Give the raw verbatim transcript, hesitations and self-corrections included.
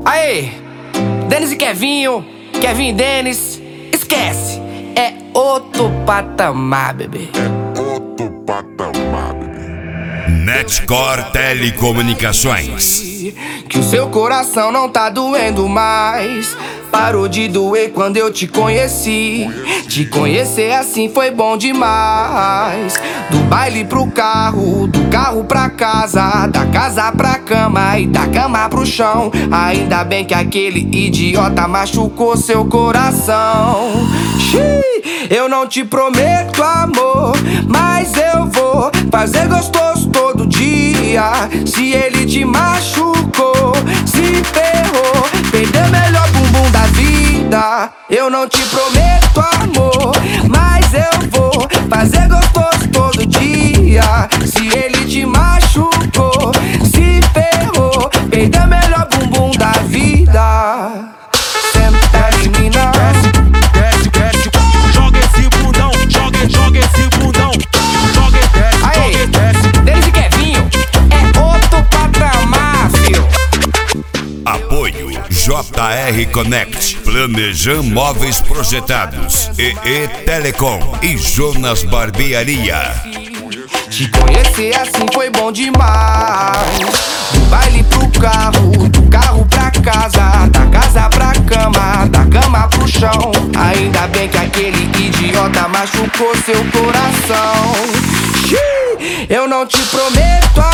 Aê, Denis e Kevinho, Kevin e Denis, esquece, é outro patamar, bebê. É outro patamar, bebê. Netcor Telecomunicações. Que o seu coração não tá doendo mais. Parou de doer quando eu te conheci. Te conhecer assim foi bom demais. Do baile pro carro, do carro pra casa, da casa pra cama e da cama pro chão. Ainda bem que aquele idiota machucou seu coração. Xiii, eu não te prometo amor, mas eu vou fazer gostoso todo dia. Se ele te machucou, se ferrou, perdeu melhor bumbum da vida. Eu não te prometo amor, mas eu vou fazer gostoso todo dia. Se ele te machucou, se ferrou, perdeu melhor bumbum da vida. Senta em mim não. Desce, desce, desce. Joga esse bundão, joga, joga esse bundão. Joga, desce, Aê, joga, desce. Denis e Kevinho, é outro patamar, filho. Apoio J R Connect, Planejam Móveis Projetados, E E Telecom e Jonas Barbearia. Te conhecer assim foi bom demais. Do baile pro carro, do carro pra casa, da casa pra cama, da cama pro chão. Ainda bem que aquele idiota machucou seu coração. Xiii, eu não te prometo